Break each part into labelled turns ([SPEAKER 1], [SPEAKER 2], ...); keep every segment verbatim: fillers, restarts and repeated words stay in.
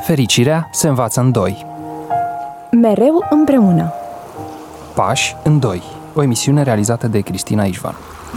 [SPEAKER 1] Fericirea se învață în doi.
[SPEAKER 2] Mereu împreună.
[SPEAKER 1] Pași în doi. O emisiune realizată de Cristina Ișvan.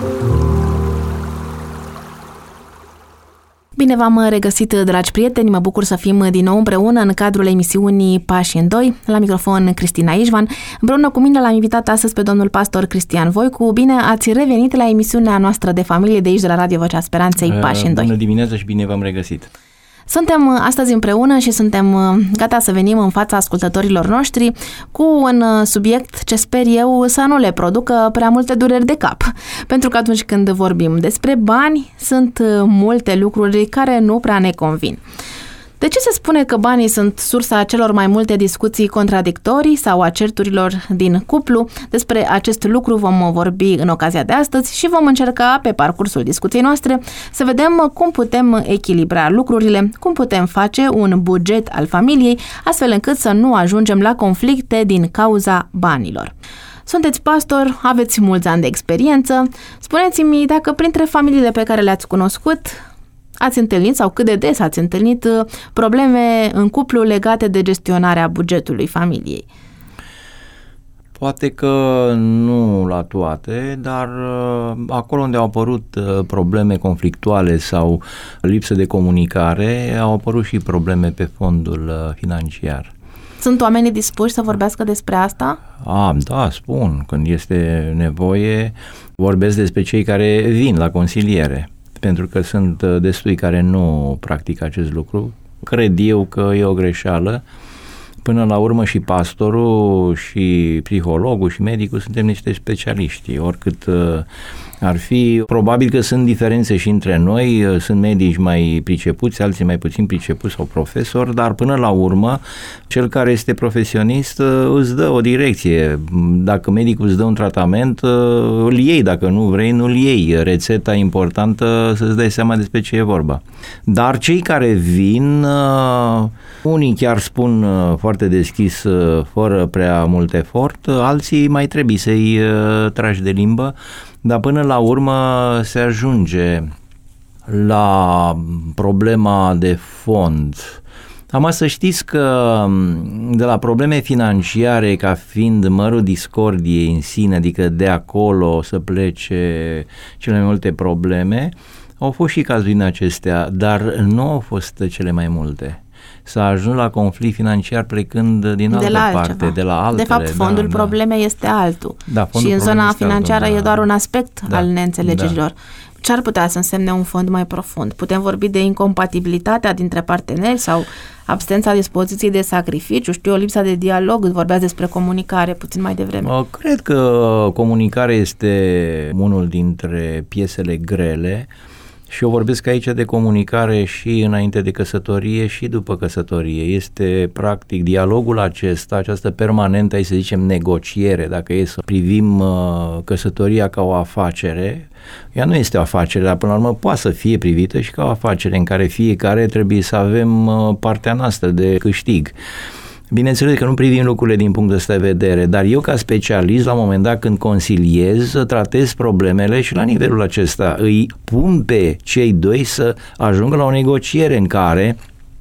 [SPEAKER 3] Bine v-am regăsit, dragi prieteni, mă bucur să fim din nou împreună în cadrul emisiunii Pași în doi. La microfon Cristina Ișvan. Împreună cu mine l-am invitat astăzi pe domnul pastor Cristian Voicu. Bine ați revenit la emisiunea noastră de familie de aici, de la Radio Vocea Speranței, Pași în doi.
[SPEAKER 4] Bună dimineața și bine v-am regăsit!
[SPEAKER 3] Suntem astăzi împreună și suntem gata să venim în fața ascultătorilor noștri cu un subiect ce sper eu să nu le producă prea multe dureri de cap. Pentru că atunci când vorbim despre bani, sunt multe lucruri care nu prea ne convin. De ce se spune că banii sunt sursa celor mai multe discuții contradictorii sau a certurilor din cuplu? Despre acest lucru vom vorbi în ocazia de astăzi și vom încerca pe parcursul discuției noastre să vedem cum putem echilibra lucrurile, cum putem face un buget al familiei, astfel încât să nu ajungem la conflicte din cauza banilor. Sunteți pastor, aveți mulți ani de experiență. Spuneți-mi dacă printre familiile pe care le-ați cunoscut ați întâlnit sau cât de des ați întâlnit probleme în cuplu legate de gestionarea bugetului familiei?
[SPEAKER 4] Poate că nu la toate, dar acolo unde au apărut probleme conflictuale sau lipsă de comunicare, au apărut și probleme pe fondul financiar.
[SPEAKER 3] Sunt oamenii dispuși să vorbească despre asta?
[SPEAKER 4] A, da, spun. Când este nevoie, vorbesc despre cei care vin la consiliere. Pentru că sunt destui care nu practică acest lucru. Cred eu că e o greșeală. Până la urmă și pastorul, și psihologul, și medicul suntem niște specialiști. Oricât ar fi, probabil că sunt diferențe și între noi, sunt medici mai pricepuți, alții mai puțin pricepuți sau profesori, dar până la urmă, cel care este profesionist îți dă o direcție. Dacă medicul îți dă un tratament, îl iei, dacă nu vrei, nu-l iei. Rețeta importantă să-ți dai seama despre ce e vorba. Dar cei care vin, unii chiar spun foarte deschis, fără prea mult efort, alții mai trebuie să-i tragi de limbă, dar până la urmă se ajunge la problema de fond. Am să știți că de la probleme financiare ca fiind mărul discordiei în sine, adică de acolo să plece cele mai multe probleme, au fost și cazuri din acestea, dar nu au fost cele mai multe. S-a ajuns la conflict financiar plecând din altă
[SPEAKER 3] de la
[SPEAKER 4] parte,
[SPEAKER 3] altceva.
[SPEAKER 4] de la altele.
[SPEAKER 3] De fapt, fondul
[SPEAKER 4] da,
[SPEAKER 3] problemei da. este altul.
[SPEAKER 4] Da,
[SPEAKER 3] și în zona financiară
[SPEAKER 4] altul,
[SPEAKER 3] e doar un aspect
[SPEAKER 4] da.
[SPEAKER 3] al neînțelegerilor. Da. Ce ar putea să însemne un fond mai profund? Putem vorbi de incompatibilitatea dintre parteneri sau absența dispoziției de sacrificiu, știu, o lipsa de dialog, vorbeați despre comunicare puțin mai devreme.
[SPEAKER 4] Cred că comunicarea este unul dintre piesele grele. Și eu vorbesc aici de comunicare și înainte de căsătorie și după căsătorie. Este practic dialogul acesta, această permanentă, hai să zicem, negociere, dacă e să privim uh, căsătoria ca o afacere. Ea nu este o afacere, dar până la urmă poate să fie privită și ca o afacere în care fiecare trebuie să avem uh, partea noastră de câștig. Bineînțeles că nu privim lucrurile din punct ăsta de vedere, dar eu ca specialist, la un moment dat când consiliez, tratez problemele și la nivelul acesta îi pun pe cei doi să ajungă la o negociere în care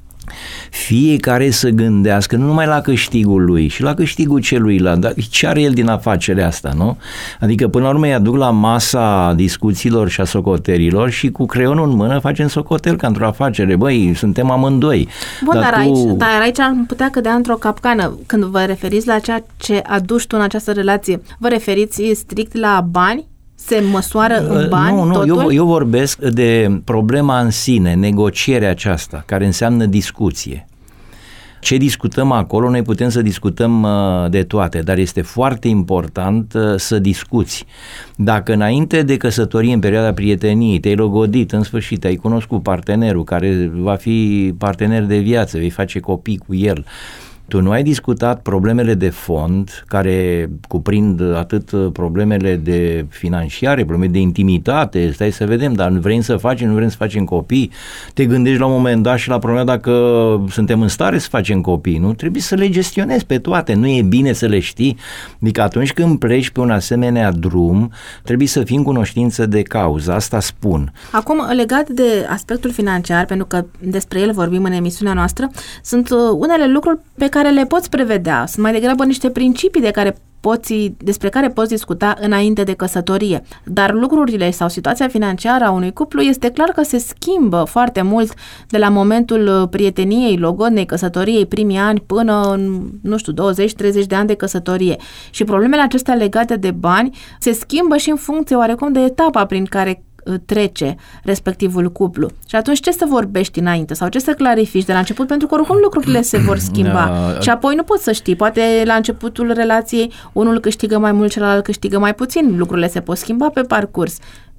[SPEAKER 4] fiecare să gândească nu numai la câștigul lui și la câștigul celuilalt, dar ce are el din afacerea asta, nu? Adică până la urmă îi aduc la masa discuțiilor și a socotelilor și cu creionul în mână facem socotel ca într-o afacere. Băi, suntem amândoi.
[SPEAKER 3] Bun, dar,
[SPEAKER 4] dar,
[SPEAKER 3] tu... aici,
[SPEAKER 4] dar
[SPEAKER 3] aici am putea cădea într-o capcană. Când vă referiți la ceea ce aduci tu în această relație, vă referiți strict la bani? Se măsoară în bani
[SPEAKER 4] Nu, nu,
[SPEAKER 3] totul?
[SPEAKER 4] eu, eu vorbesc de problema în sine, negocierea aceasta, care înseamnă discuție. Ce discutăm acolo, noi putem să discutăm de toate, dar este foarte important să discuți. Dacă înainte de căsătorie, în perioada prieteniei, te-ai logodit, în sfârșit, ai cunoscut partenerul care va fi partener de viață, vei face copii cu el, Tu nu ai discutat problemele de fond, care cuprind atât problemele de financiare, probleme de intimitate, stai să vedem, dar vrem să facem, nu vrem să facem copii, te gândești la un moment dat și la problema dacă suntem în stare să facem copii, nu? Trebuie să le gestionezi pe toate, nu e bine să le știi, adică atunci când pleci pe un asemenea drum, trebuie să fii în cunoștință de cauză, asta spun.
[SPEAKER 3] Acum, legat de aspectul financiar, pentru că despre el vorbim în emisiunea noastră, sunt unele lucruri pe care le poți prevedea, sunt mai degrabă niște principii de care poți, despre care poți discuta înainte de căsătorie. Dar lucrurile sau situația financiară a unui cuplu este clar că se schimbă foarte mult de la momentul prieteniei, logodnei, căsătoriei, primii ani, până în, nu știu, douăzeci treizeci de ani de căsătorie. Și problemele acestea legate de bani se schimbă și în funcție oarecum de etapa prin care trece respectivul cuplu. Și atunci ce să vorbești înainte sau ce să clarifici de la început, pentru că oricum lucrurile se vor schimba. Uh, și apoi nu poți să știi, poate la începutul relației unul câștigă mai mult, celălalt câștigă mai puțin, lucrurile se pot schimba pe parcurs.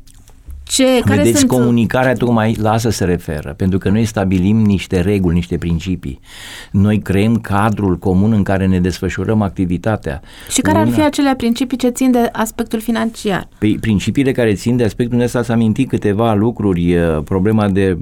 [SPEAKER 3] Ce, care
[SPEAKER 4] Vedeți,
[SPEAKER 3] sunt...
[SPEAKER 4] comunicarea tocmai la asta se referă, pentru că noi stabilim niște reguli, niște principii. Noi creăm cadrul comun în care ne desfășurăm activitatea.
[SPEAKER 3] Și care Una... ar fi acele principii ce țin de aspectul financiar?
[SPEAKER 4] Păi, principiile care țin de aspectul ăsta, s-a amintit câteva lucruri, problema de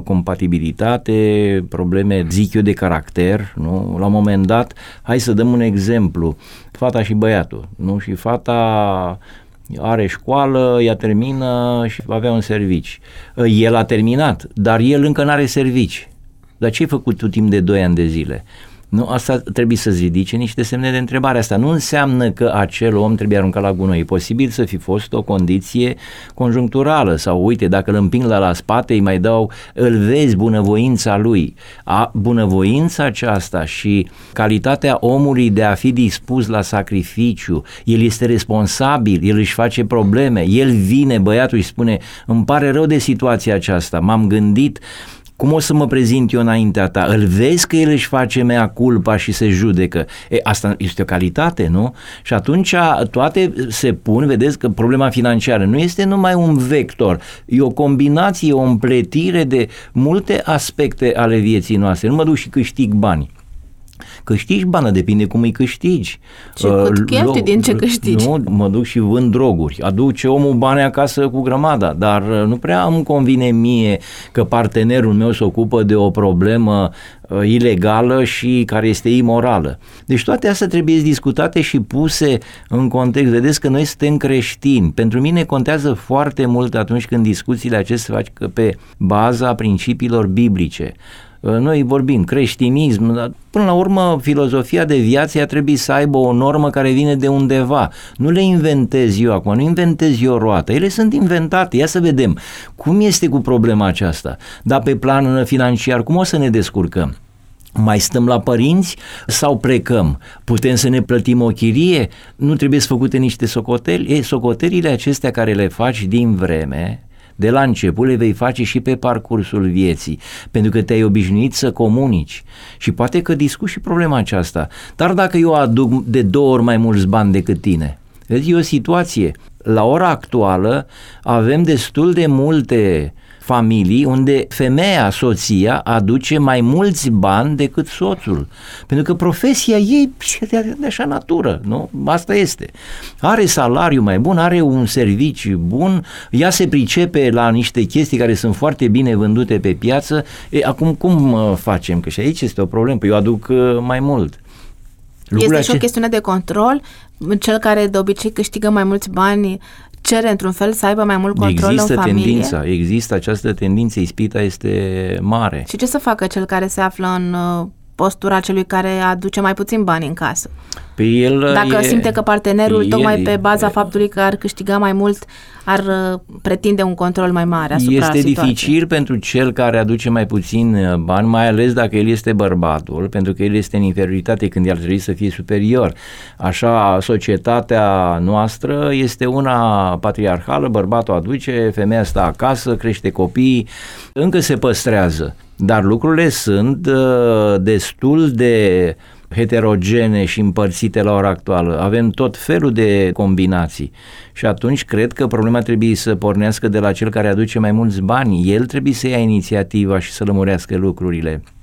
[SPEAKER 4] compatibilitate, probleme, zic eu, de caracter, nu? La un moment dat, hai să dăm un exemplu, fata și băiatul, nu? Și fata are școală, ea termină și va avea un servici. El a terminat, dar el încă n-are servici. Dar ce ai făcut tu timp de doi ani de zile? Nu, asta trebuie să-ți ridice niște semne de întrebare. Asta nu înseamnă că acel om trebuie aruncat la gunoi. E posibil să fi fost o condiție conjuncturală sau uite, dacă îl împing la, la spate, îi mai dau, îl vezi bunăvoința lui. A, bunăvoința aceasta și calitatea omului de a fi dispus la sacrificiu, el este responsabil, el își face probleme, el vine, băiatul își spune, îmi pare rău de situația aceasta, m-am gândit cum o să mă prezint eu înaintea ta? Îl vezi că el își face mea culpa și se judecă. E, asta este o calitate, nu? Și atunci toate se pun, vedeți că problema financiară nu este numai un vector, e o combinație, o împletire de multe aspecte ale vieții noastre. Nu mă duc și câștig bani. Câștigi bani, depinde cum îi câștigi.
[SPEAKER 3] Și cât cheltui din ce câștigi.
[SPEAKER 4] Nu, mă duc și vând droguri. Aduce omul bani acasă cu grămada, dar nu prea îmi convine mie că partenerul meu se ocupă de o problemă uh, ilegală și care este imorală. Deci toate astea trebuie discutate și puse în context. Vedeți că noi suntem creștini. Pentru mine contează foarte mult atunci când discuțiile acestea se fac pe baza principiilor biblice. Noi vorbim creștinism, dar până la urmă filozofia de viață ea trebuie să aibă o normă care vine de undeva. Nu le inventez eu acum, nu inventez eu roata, ele sunt inventate. Ia să vedem cum este cu problema aceasta. Dar pe plan financiar, cum o să ne descurcăm? Mai stăm la părinți sau plecăm? Putem să ne plătim o chirie? Nu trebuie să făcute niște socoteli? Ei, socotelile acestea care le faci din vreme, de la început le vei face și pe parcursul vieții, pentru că te-ai obișnuit să comunici și poate că discuți și problema aceasta. Dar dacă eu aduc de două ori mai mulți bani decât tine, vezi, e o situație. La ora actuală avem destul de multe familii unde femeia, soția, aduce mai mulți bani decât soțul. Pentru că profesia ei e de așa natură, nu? Asta este. Are salariu mai bun, are un serviciu bun, ea se pricepe la niște chestii care sunt foarte bine vândute pe piață. E, acum cum facem? Că și aici este o problemă, păi eu aduc mai mult.
[SPEAKER 3] Lucrurile este și o chestiune de control. Cel care de obicei câștigă mai mulți bani cere într-un fel să aibă mai mult control
[SPEAKER 4] există
[SPEAKER 3] în familie?
[SPEAKER 4] Tendința, există această tendință, ispita este mare.
[SPEAKER 3] Și ce să facă cel care se află în postura celui care aduce mai puțin bani în casă?
[SPEAKER 4] Păi el
[SPEAKER 3] Dacă
[SPEAKER 4] e,
[SPEAKER 3] simte că partenerul,
[SPEAKER 4] el,
[SPEAKER 3] tocmai pe baza faptului că ar câștiga mai mult, ar pretinde un control mai mare asupra
[SPEAKER 4] este
[SPEAKER 3] situației.
[SPEAKER 4] dificil pentru cel care aduce mai puțin bani, mai ales dacă el este bărbatul, pentru că el este în inferioritate când el ar trebui să fie superior. Așa, societatea noastră este una patriarhală, bărbatul aduce, femeia stă acasă, crește copii, încă se păstrează. Dar lucrurile sunt uh, destul de heterogene și împărțite la ora actuală. Avem tot felul de combinații și atunci cred că problema trebuie să pornească de la cel care aduce mai mulți bani. El trebuie să ia inițiativa și să lămurească lucrurile.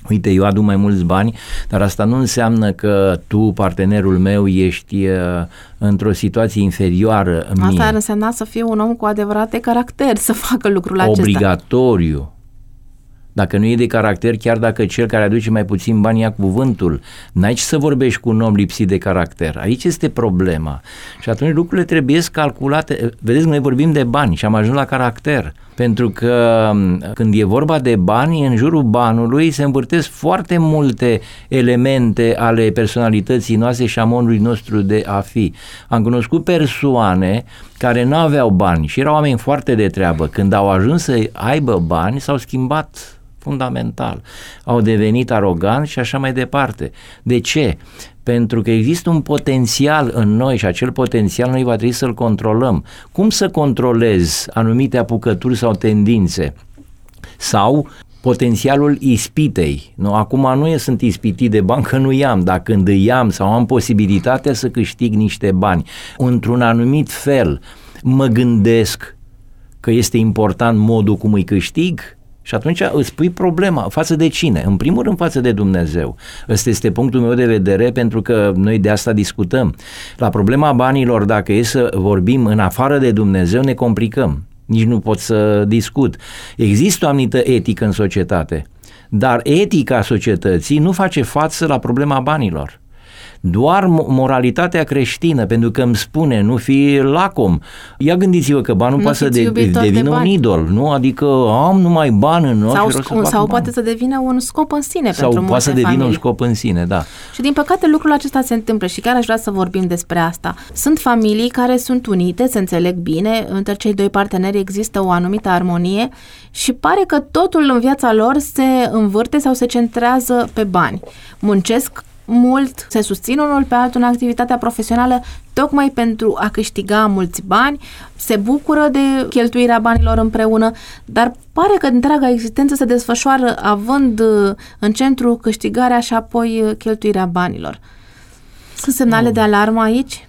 [SPEAKER 4] uite, eu aduc mai mulți bani, dar asta nu înseamnă că tu, partenerul meu, ești uh, într-o situație inferioară mie.
[SPEAKER 3] Asta ar însemna să fie un om cu adevărat de caracter să facă lucrul acesta.
[SPEAKER 4] Obligatoriu. Dacă nu e de caracter, chiar dacă cel care aduce mai puțin bani ia cuvântul, n-ai ce să vorbești cu un om lipsit de caracter. Aici este problema. Și atunci lucrurile trebuie calculate. Vedeți, noi vorbim de bani și am ajuns la caracter. Pentru că când e vorba de bani, în jurul banului se învârtesc foarte multe elemente ale personalității noastre și a modului nostru de a fi. Am cunoscut persoane care nu aveau bani și erau oameni foarte de treabă. Când au ajuns să aibă bani, s-au schimbat fundamental. Au devenit aroganți și așa mai departe. De ce? Pentru că există un potențial în noi și acel potențial noi va trebui să-l controlăm. Cum să controlezi anumite apucături sau tendințe? Sau potențialul ispitei. Nu, acum nu e sunt ispitit de bani că nu i-am, dar când îi am sau am posibilitatea să câștig niște bani, într-un anumit fel mă gândesc că este important modul cum îi câștig. Și atunci îți pui problema. Față de cine? În primul rând față de Dumnezeu. Ăsta este punctul meu de vedere, pentru că noi de asta discutăm. La problema banilor, dacă e să vorbim în afară de Dumnezeu, ne complicăm. Nici nu pot să discut. Există o anumită etică în societate, dar etica societății nu face față la problema banilor. Doar moralitatea creștină, pentru că îmi spune, nu fi lacom. Ia gândiți-vă că banul nu poate să de, devină de un idol, nu? Adică am numai bani în ochi.
[SPEAKER 3] Sau,
[SPEAKER 4] să
[SPEAKER 3] sau poate să devină un scop în sine
[SPEAKER 4] sau
[SPEAKER 3] pentru multe
[SPEAKER 4] poate să devină
[SPEAKER 3] familii.
[SPEAKER 4] un scop în sine, da.
[SPEAKER 3] Și din păcate lucrul acesta se întâmplă și chiar aș vrea să vorbim despre asta. Sunt familii care sunt unite, se înțeleg bine, între cei doi parteneri există o anumită armonie și pare că totul în viața lor se învârte sau se centrează pe bani. Muncesc mult, se susțin unul pe altul în activitatea profesională tocmai pentru a câștiga mulți bani, se bucură de cheltuirea banilor împreună, dar pare că întreaga existență se desfășoară având în centru câștigarea și apoi cheltuirea banilor. Sunt semnale de alarmă aici?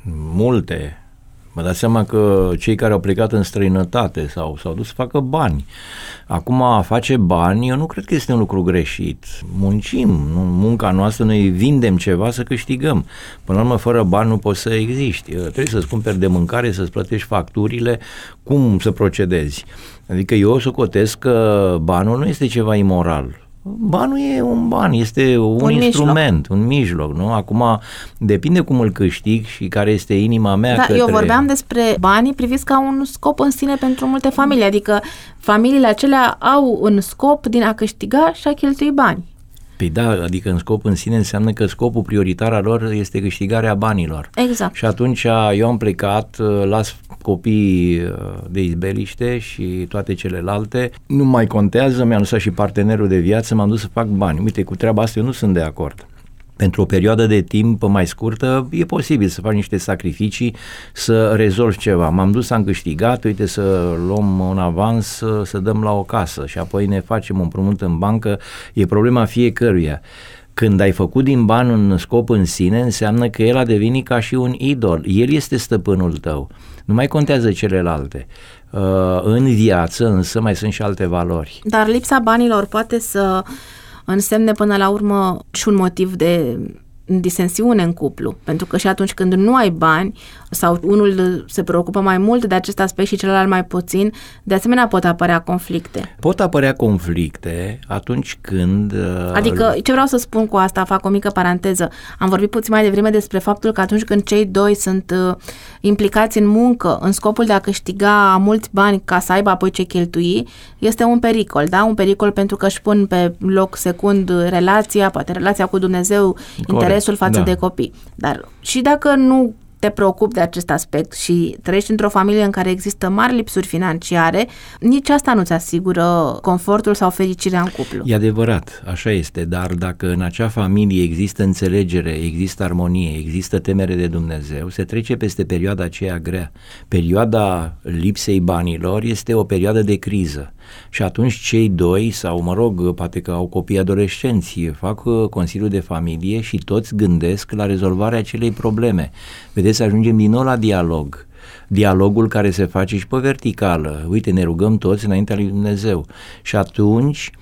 [SPEAKER 4] Multe. Mă dați seama că cei care au plecat în străinătate sau s-au dus să facă bani. Acum, a face bani, eu nu cred că este un lucru greșit. Muncim, nu? Munca noastră, noi vindem ceva să câștigăm. Până la urmă, fără bani nu poți să existi. Trebuie să-ți cumperi de mâncare, să-ți plătești facturile, cum să procedezi. Adică eu socotesc că banul nu este ceva imoral. Banul e un ban, este un, un instrument, mijloc. un mijloc, nu? Acum depinde cum îl câștig și care este inima mea.
[SPEAKER 3] Da,
[SPEAKER 4] către...
[SPEAKER 3] eu vorbeam despre banii priviți ca un scop în sine pentru multe familii, adică familiile acelea au un scop din a câștiga și a cheltui bani.
[SPEAKER 4] Păi da, adică în scop în sine înseamnă că scopul prioritar al lor este câștigarea banilor.
[SPEAKER 3] Exact.
[SPEAKER 4] Și atunci eu am plecat, las copiii de izbeliște și toate celelalte, nu mai contează, mi-am lăsat și partenerul de viață, m-am dus să fac bani. Uite, cu treaba asta eu nu sunt de acord. Pentru o perioadă de timp mai scurtă e posibil să faci niște sacrificii, să rezolvi ceva. M-am dus, am câștigat, uite să luăm un avans, să, să dăm la o casă și apoi ne facem un împrumut în bancă. E problema fiecăruia. Când ai făcut din ban un scop în sine, înseamnă că el a devenit ca și un idol. El este stăpânul tău. Nu mai contează celelalte. Uh, în viață însă mai sunt și alte valori.
[SPEAKER 3] Dar lipsa banilor poate să însemne până la urmă și un motiv de disensiune în cuplu, pentru că și atunci când nu ai bani sau unul se preocupă mai mult de acest aspect și celălalt mai puțin, de asemenea pot apărea conflicte.
[SPEAKER 4] Pot apărea conflicte atunci când...
[SPEAKER 3] Adică, ce vreau să spun cu asta, fac o mică paranteză, am vorbit puțin mai devreme despre faptul că atunci când cei doi sunt uh, implicați în muncă, în scopul de a câștiga mulți bani ca să aibă apoi ce cheltui, este un pericol, da? Un pericol pentru că își pun pe loc secund relația, poate relația cu Dumnezeu, Corect. interesul față da. de copii. Dar și dacă nu te preocupi de acest aspect și trăiești într-o familie în care există mari lipsuri financiare, nici asta nu-ți asigură confortul sau fericirea în cuplu.
[SPEAKER 4] E adevărat, așa este, dar dacă în acea familie există înțelegere, există armonie, există temere de Dumnezeu, se trece peste perioada aceea grea. Perioada lipsei banilor este o perioadă de criză. Și atunci cei doi, sau mă rog, poate că au copii adolescenți, fac consiliul de familie și toți gândesc la rezolvarea acelei probleme. Vedeți, ajungem din nou la dialog. Dialogul care se face și pe verticală. Uite, ne rugăm toți înaintea lui Dumnezeu. Și atunci,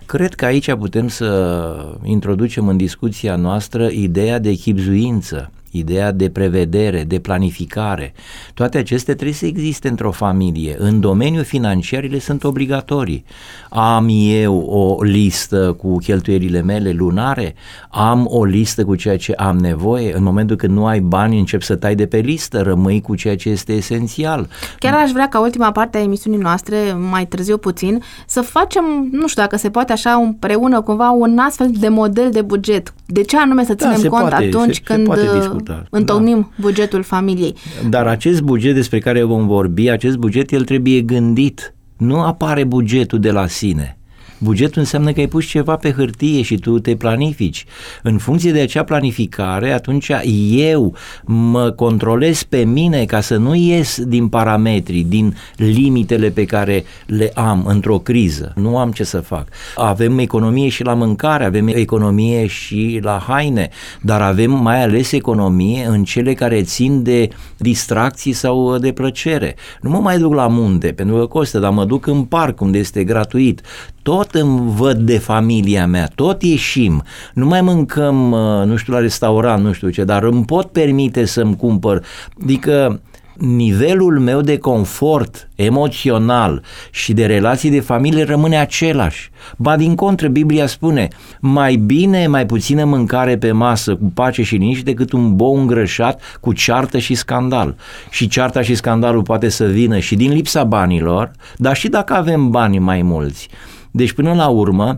[SPEAKER 4] Cred că aici putem să introducem în discuția noastră ideea de chibzuință, ideea de prevedere, de planificare. Toate acestea trebuie să existe într-o familie. În domeniul financiar ele sunt obligatorii. Am eu o listă cu cheltuielile mele lunare? Am o listă cu ceea ce am nevoie? În momentul când nu ai bani, începi să tai de pe listă, rămâi cu ceea ce este esențial.
[SPEAKER 3] Chiar aș vrea ca ultima parte a emisiunii noastre, mai târziu puțin, să facem, nu știu dacă se poate așa împreună cumva un astfel de model de buget. De ce anume să ținem
[SPEAKER 4] da,
[SPEAKER 3] cont
[SPEAKER 4] poate,
[SPEAKER 3] atunci
[SPEAKER 4] se,
[SPEAKER 3] când
[SPEAKER 4] se
[SPEAKER 3] întocmim
[SPEAKER 4] da.
[SPEAKER 3] bugetul familiei?
[SPEAKER 4] Dar acest buget despre care vom vorbi, acest buget, el trebuie gândit. Nu apare bugetul de la sine. Bugetul înseamnă că ai pus ceva pe hârtie și tu te planifici. În funcție de acea planificare, atunci eu mă controlez pe mine ca să nu ies din parametri, din limitele pe care le am într-o criză. Nu am ce să fac. Avem economie și la mâncare, avem economie și la haine, dar avem mai ales economie în cele care țin de distracții sau de plăcere. Nu mă mai duc la munte, pentru că costă, dar mă duc în parc unde este gratuit. Tot îmi văd de familia mea, tot ieșim, nu mai mâncăm, nu știu, la restaurant, nu știu ce, dar îmi pot permite să-mi cumpăr, adică nivelul meu de confort emoțional și de relații de familie rămâne același. Ba din contră, Biblia spune, mai bine, mai puțină mâncare pe masă cu pace și liniște decât un bou îngrășat cu ceartă și scandal. Și cearta și scandalul poate să vină și din lipsa banilor, dar și dacă avem bani mai mulți. Deci până la urmă,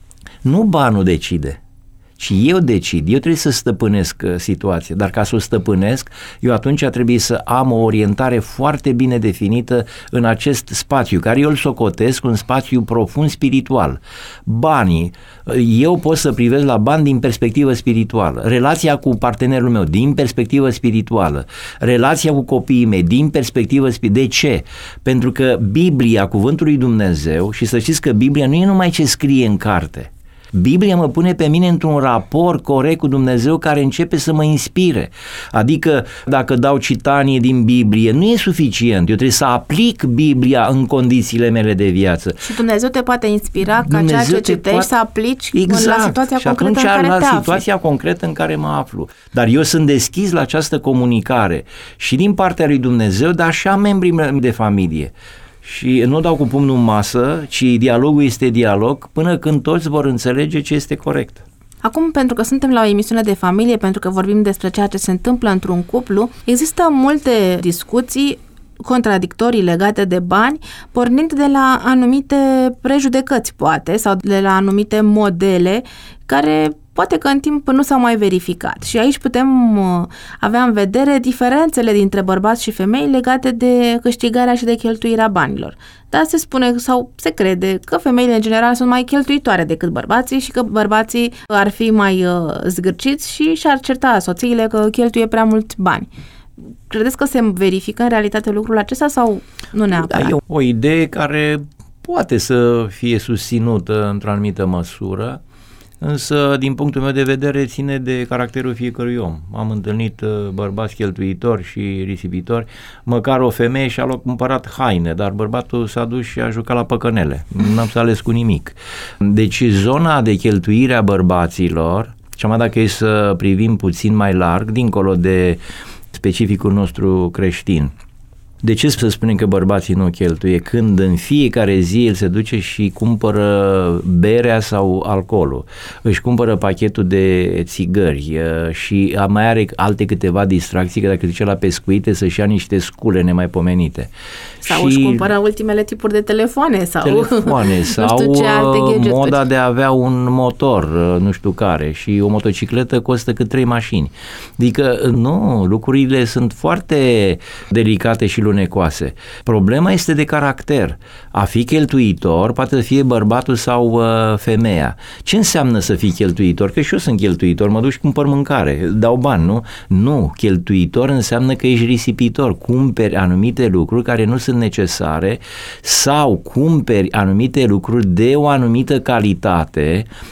[SPEAKER 4] nu banul decide, ci eu decid, eu trebuie să stăpânesc situația, dar ca să o stăpânesc, eu atunci trebuie să am o orientare foarte bine definită în acest spațiu, care eu îl socotesc un spațiu profund spiritual. Banii, eu pot să privesc la bani din perspectivă spirituală, relația cu partenerul meu din perspectivă spirituală, relația cu copiii mei din perspectivă spirituală. De ce? Pentru că Biblia, cuvântul lui Dumnezeu, și să știți că Biblia nu e numai ce scrie în carte, Biblia mă pune pe mine într-un raport corect cu Dumnezeu care începe să mă inspire. Adică dacă dau citanie din Biblie, nu e suficient. Eu trebuie să aplic Biblia în condițiile mele de viață.
[SPEAKER 3] Și Dumnezeu te poate inspira ca Dumnezeu ceea ce citești poate... să aplici
[SPEAKER 4] exact.
[SPEAKER 3] la situația
[SPEAKER 4] și
[SPEAKER 3] concretă în care
[SPEAKER 4] la
[SPEAKER 3] te afli.
[SPEAKER 4] situația concretă în care mă aflu. Dar eu sunt deschis la această comunicare și din partea lui Dumnezeu, dar și a membrii mei de familie. Și nu dau cu pumnul în masă, ci dialogul este dialog până când toți vor înțelege ce este corect.
[SPEAKER 3] Acum, pentru că suntem la o emisiune de familie, pentru că vorbim despre ceea ce se întâmplă într-un cuplu, există multe discuții contradictorii legate de bani, pornind de la anumite prejudecăți, poate, sau de la anumite modele care poate că în timp nu s-au mai verificat. Și aici putem avea în vedere diferențele dintre bărbați și femei legate de câștigarea și de cheltuirea banilor. Dar se spune sau se crede că femeile în general sunt mai cheltuitoare decât bărbații și că bărbații ar fi mai zgârciți și și-ar certa soțiile că cheltuie prea mulți bani. Credeți că se verifică în realitate lucrul acesta sau nu neapărat?
[SPEAKER 4] Da, e o idee care poate să fie susținută într-o anumită măsură, însă, din punctul meu de vedere, ține de caracterul fiecărui om. Am întâlnit bărbați cheltuitori și risipitori, măcar o femeie și-a cumpărat haine, dar bărbatul s-a dus și a jucat la păcănele. N-am să ales cu nimic. Deci, zona de cheltuire a bărbaților, și mai dacă e să privim puțin mai larg, dincolo de specificul nostru creștin. De ce să spunem că bărbații nu cheltuie când în fiecare zi el se duce și cumpără berea sau alcoolul, își cumpără pachetul de țigări și mai are alte câteva distracții, că dacă duce la pescuite să-și ia niște scule nemaipomenite.
[SPEAKER 3] Sau
[SPEAKER 4] și
[SPEAKER 3] își cumpără ultimele tipuri de telefoane sau,
[SPEAKER 4] telefoane, sau
[SPEAKER 3] nu știu ce alte
[SPEAKER 4] moda de a avea un motor, nu știu care, și o motocicletă costă cât trei mașini. Adică nu, lucrurile sunt foarte delicate și lunecoase. Problema este de caracter. A fi cheltuitor poate să fie bărbatul sau uh, femeia. Ce înseamnă să fii cheltuitor? Că și eu sunt cheltuitor, mă duc și cumpăr mâncare, dau bani, nu? Nu, cheltuitor înseamnă că ești risipitor, cumperi anumite lucruri care nu sunt necesare sau cumperi anumite lucruri de o anumită calitate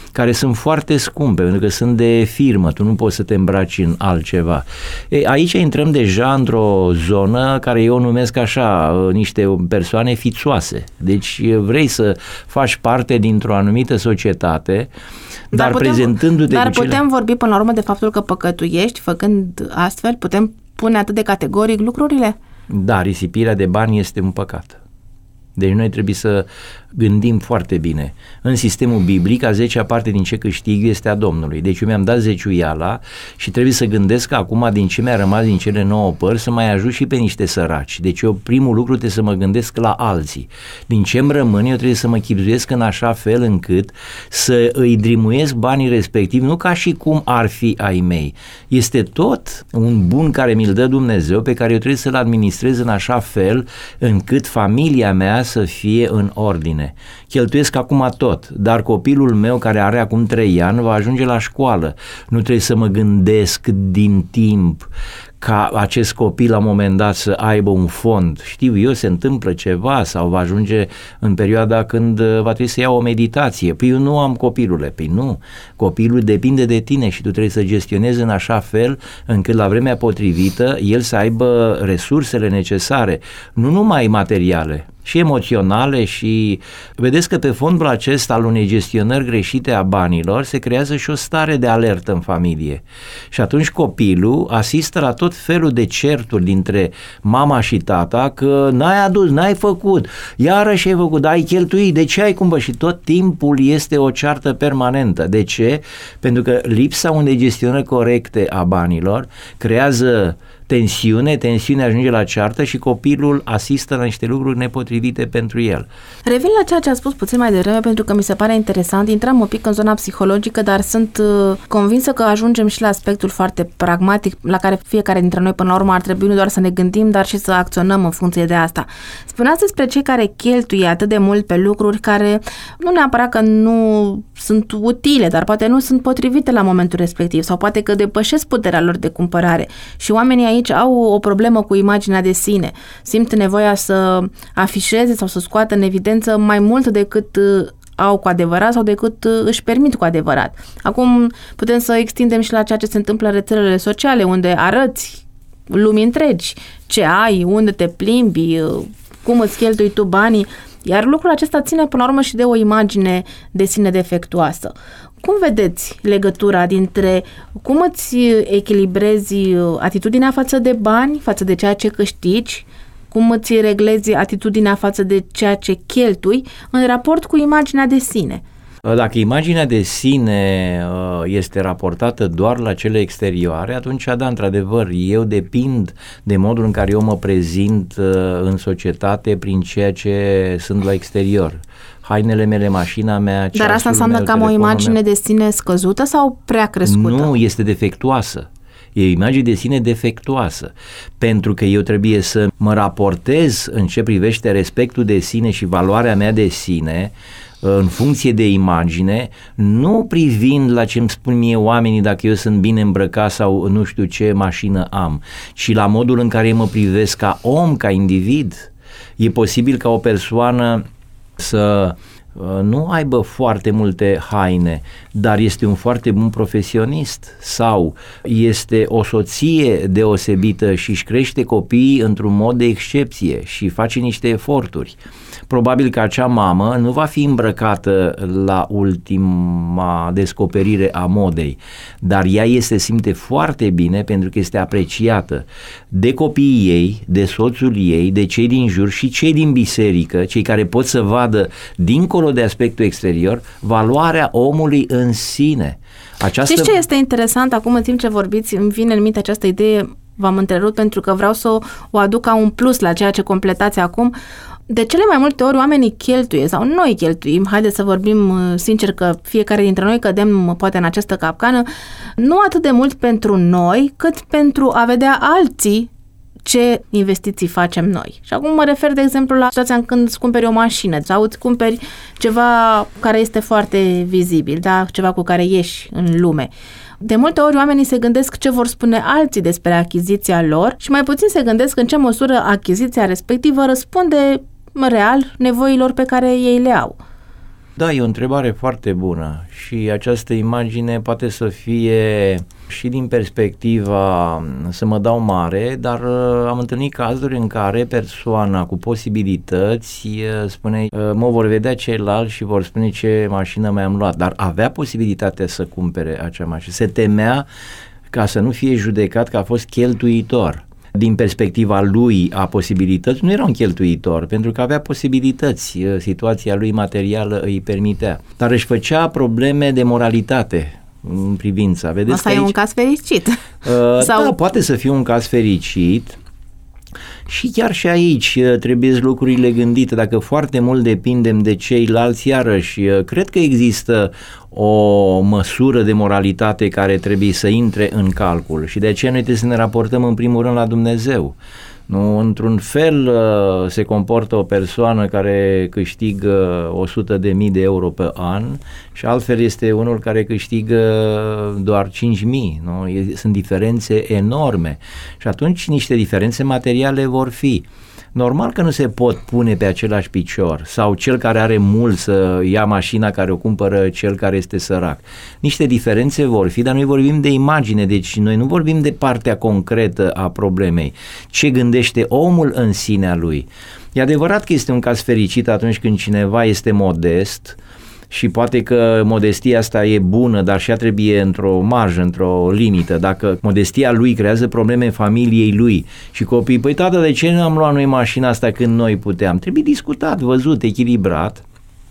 [SPEAKER 4] care sunt foarte scumpe, pentru că sunt de firmă, tu nu poți să te îmbraci în altceva. E, aici intrăm deja într-o zonă care eu o numesc așa, niște persoane fițoase. Deci vrei să faci parte dintr-o anumită societate, dar, dar putem, prezentându-te
[SPEAKER 3] Dar
[SPEAKER 4] cu
[SPEAKER 3] putem
[SPEAKER 4] cele...
[SPEAKER 3] vorbi până la urmă de faptul că păcătuiești, făcând astfel, putem pune atât de categoric lucrurile?
[SPEAKER 4] Da, risipirea de bani este un păcat. Deci noi trebuie să gândim foarte bine. În sistemul biblic, a zecea parte din ce câștig este a Domnului. Deci eu mi-am dat zeciuiala și trebuie să gândesc că acum din ce mi-a rămas din cele nouă pări să mai ajut și pe niște săraci. Deci eu primul lucru trebuie să mă gândesc la alții. Din ce îmi rămân, eu trebuie să mă chibzuiesc în așa fel încât să îi drimuiesc banii respectivi, nu ca și cum ar fi ai mei. Este tot un bun care mi-l dă Dumnezeu, pe care eu trebuie să-l administrez în așa fel încât familia mea să fie în ordine. Cheltuiesc acum tot, dar copilul meu care are acum trei ani va ajunge la școală. Nu trebuie să mă gândesc din timp ca acest copil la un moment dat să aibă un fond. Știu eu, se întâmplă ceva sau va ajunge în perioada când va trebui să ia o meditație. Păi eu nu am copilule. Păi nu. Copilul depinde de tine și tu trebuie să gestionezi în așa fel încât la vremea potrivită el să aibă resursele necesare, nu numai materiale, și emoționale și vedeți că pe fondul acesta al unei gestionări greșite a banilor se creează și o stare de alertă în familie. Și atunci copilul asistă la tot felul de certuri dintre mama și tata că n-ai adus, n-ai făcut, iarăși ai făcut, ai cheltuit, de ce ai cumpărat? Și tot timpul este o ceartă permanentă. De ce? Pentru că lipsa unei gestionări corecte a banilor creează tensiune, tensiunea ajunge la ceartă și copilul asistă la niște lucruri nepotrivite pentru el.
[SPEAKER 3] Revin la ceea ce a spus puțin mai devreme pentru că mi se pare interesant. Intram un pic în zona psihologică, dar sunt uh, convinsă că ajungem și la aspectul foarte pragmatic la care fiecare dintre noi până la urmă ar trebui nu doar să ne gândim, dar și să acționăm în funcție de asta. Spuneați despre cei care cheltuie atât de mult pe lucruri care nu neapărat că nu sunt utile, dar poate nu sunt potrivite la momentul respectiv sau poate că depășesc puterea lor de cumpărare. Și oamenii aici au o problemă cu imaginea de sine. Simt nevoia să afișeze sau să scoată în evidență mai mult decât au cu adevărat sau decât își permit cu adevărat. Acum putem să extindem și la ceea ce se întâmplă în rețelele sociale, unde arăți lumii întregi ce ai, unde te plimbi, cum îți cheltui tu banii, iar lucrul acesta ține până la urmă și de o imagine de sine defectuoasă. Cum vedeți legătura dintre cum îți echilibrezi atitudinea față de bani, față de ceea ce câștigi, cum îți reglezi atitudinea față de ceea ce cheltui în raport cu imaginea de sine?
[SPEAKER 4] Dacă imaginea de sine este raportată doar la cele exterioare, atunci, da, într-adevăr, eu depind de modul în care eu mă prezint în societate prin ceea ce sunt la exterior. Hainele mele, mașina mea,
[SPEAKER 3] Dar asta înseamnă
[SPEAKER 4] meu,
[SPEAKER 3] că am o imagine meu. de sine scăzută sau prea crescută?
[SPEAKER 4] Nu, este defectuoasă. E o imagine de sine defectuoasă, pentru că eu trebuie să mă raportez în ce privește respectul de sine și valoarea mea de sine în funcție de imagine, nu privind la ce îmi spun mie oamenii dacă eu sunt bine îmbrăcat sau nu știu ce mașină am, ci la modul în care mă privesc ca om, ca individ. E posibil ca o persoană să nu aibă foarte multe haine, dar este un foarte bun profesionist sau este o soție deosebită și își crește copiii într-un mod de excepție și face niște eforturi. Probabil că acea mamă nu va fi îmbrăcată la ultima descoperire a modei, dar ea este simte foarte bine pentru că este apreciată de copiii ei, de soțul ei, de cei din jur și cei din biserică, cei care pot să vadă dincolo de aspectul exterior valoarea omului în sine. Această...
[SPEAKER 3] Știți ce este interesant? Acum, în timp ce vorbiți, îmi vine în minte această idee, v-am întrerupt pentru că vreau să o, o aduc ca un plus la ceea ce completați acum. De cele mai multe ori oamenii cheltuie sau noi cheltuim, haideți să vorbim sincer că fiecare dintre noi cădem poate în această capcană, nu atât de mult pentru noi, cât pentru a vedea alții ce investiții facem noi. Și acum mă refer, de exemplu, la situația în când îți cumperi o mașină sau îți cumperi ceva care este foarte vizibil, da? Ceva cu care ieși în lume. De multe ori oamenii se gândesc ce vor spune alții despre achiziția lor și mai puțin se gândesc în ce măsură achiziția respectivă răspunde real nevoilor pe care ei le au.
[SPEAKER 4] Da, e o întrebare foarte bună și această imagine poate să fie și din perspectiva să mă dau mare, dar am întâlnit cazuri în care persoana cu posibilități spune, mă vor vedea ceilalți și vor spune ce mașină mi-am luat, dar avea posibilitatea să cumpere acea mașină, se temea ca să nu fie judecat că a fost cheltuitor. Din perspectiva lui a posibilități, nu era un cheltuitor, pentru că avea posibilități, situația lui materială îi permitea, dar își făcea probleme de moralitate în privința. Vedeți
[SPEAKER 3] asta
[SPEAKER 4] că aici,
[SPEAKER 3] e un caz fericit.
[SPEAKER 4] Uh,
[SPEAKER 3] Sau...
[SPEAKER 4] Da, poate să fie un caz fericit. Și chiar și aici trebuie lucrurile gândite. Dacă foarte mult depindem de ceilalți, iarăși, cred că există o măsură de moralitate care trebuie să intre în calcul și de aceea noi trebuie să ne raportăm în primul rând la Dumnezeu. Nu, într-un fel se comportă o persoană care câștigă o sută de mii de euro pe an și altfel este unul care câștigă doar cinci mii. Nu? Sunt diferențe enorme și atunci niște diferențe materiale vor fi. Normal că nu se pot pune pe același picior sau cel care are mult să ia mașina care o cumpără cel care este sărac. Niște diferențe vor fi, dar noi vorbim de imagine, deci noi nu vorbim de partea concretă a problemei. Ce gândește omul în sinea lui? E adevărat că este un caz fericit atunci când cineva este modest și poate că modestia asta e bună, dar și ea trebuie într-o marjă, într-o limită. Dacă modestia lui creează probleme familiei lui și copiii, păi tată, de ce nu am luat noi mașina asta când noi puteam? Trebuie discutat, văzut, echilibrat.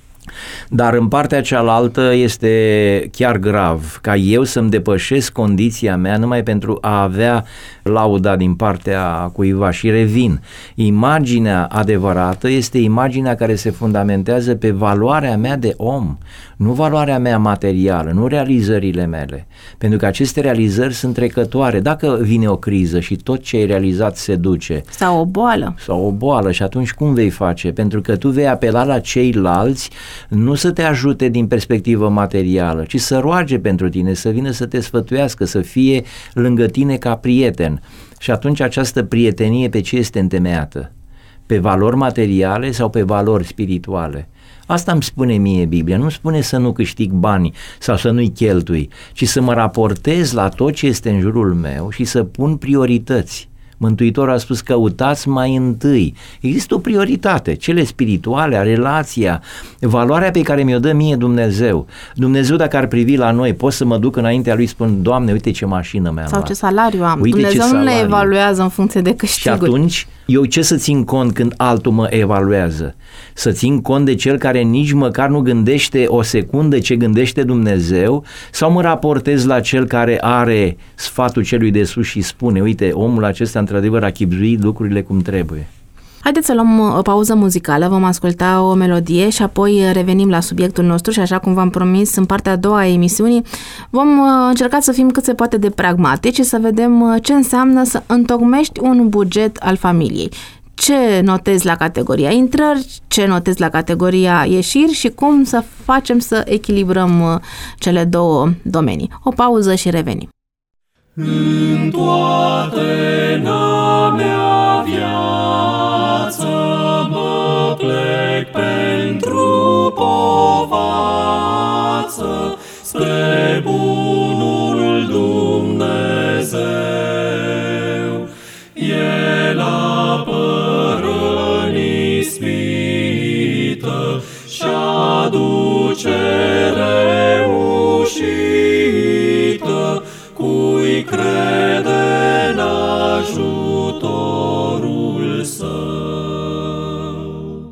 [SPEAKER 4] Dar în partea cealaltă este chiar grav ca eu să-mi depășesc condiția mea numai pentru a avea lauda din partea cuiva. Și revin, imaginea adevărată este imaginea care se fundamentează pe valoarea mea de om, nu valoarea mea materială, nu realizările mele, pentru că aceste realizări sunt trecătoare. Dacă vine o criză și tot ce ai realizat se duce,
[SPEAKER 3] sau o boală
[SPEAKER 4] sau o boală, și atunci cum vei face? Pentru că tu vei apela la ceilalți nu să te ajute din perspectivă materială, ci să roage pentru tine, să vină să te sfătuiască, să fie lângă tine ca prieten. Și atunci această prietenie pe ce este întemeiată? Pe valori materiale sau pe valori spirituale? Asta îmi spune mie Biblia, nu spune să nu câștig bani sau să nu-i cheltui, ci să mă raportez la tot ce este în jurul meu și să pun priorități. Mântuitorul a spus, căutați mai întâi. Există o prioritate, cele spirituale, relația, valoarea pe care mi-o dă mie Dumnezeu. Dumnezeu dacă ar privi la noi, pot să mă duc înaintea lui, spun, Doamne, uite ce mașină mi-am
[SPEAKER 3] sau
[SPEAKER 4] luat.
[SPEAKER 3] ce salariu am.
[SPEAKER 4] Uite
[SPEAKER 3] Dumnezeu
[SPEAKER 4] ce
[SPEAKER 3] nu ne
[SPEAKER 4] salariu.
[SPEAKER 3] evaluează în funcție de câștiguri.
[SPEAKER 4] Și atunci, eu ce să țin cont când altul mă evaluează? Să țin cont de cel care nici măcar nu gândește o secundă ce gândește Dumnezeu, sau mă raportez la cel care are sfatul celui de sus și spune, uite, omul acesta într-adevăr a chibzuit lucrurile cum trebuie.
[SPEAKER 3] Haideți să luăm o pauză muzicală, vom asculta o melodie și apoi revenim la subiectul nostru și așa cum v-am promis în partea a doua a emisiunii vom încerca să fim cât se poate de pragmatici și să vedem ce înseamnă să întocmești un buget al familiei. Ce notezi la categoria intrări, ce notezi la categoria ieșiri și cum să facem să echilibrăm cele două domenii. O pauză și revenim.
[SPEAKER 5] În toată mea viață mă plec pentru povață spre bunul Dumnezeu. El apără ispită și aduce reușită cui crede în ajutorul său.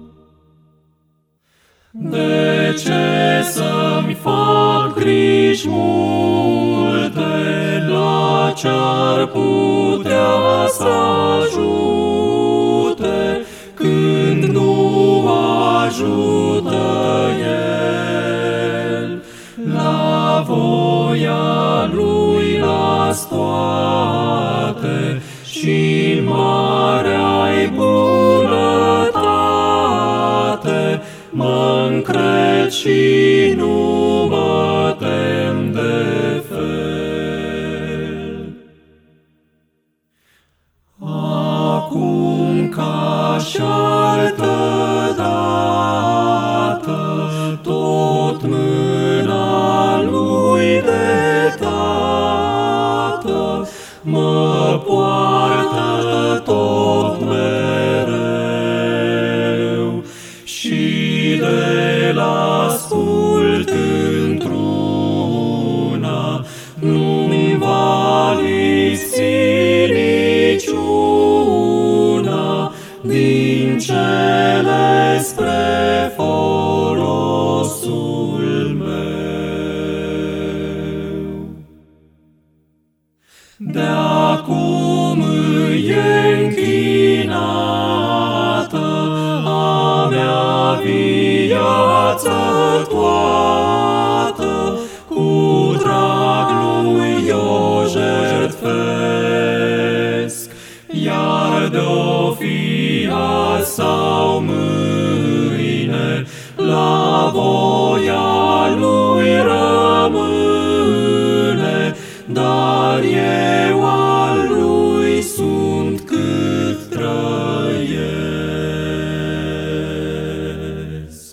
[SPEAKER 5] De ce să-mi fac griji multe la ce-ar putea să ajute când nu ajută El? La voia Lui las toate și marea-i bunătate, mă încred și nu mă tem de fel. Acum ca și altă dată, tot toată, cu drag lui o jertfesc, iar de-o fi azi sau mâine, la voia lui rămâne, dar eu al lui sunt cât trăiesc.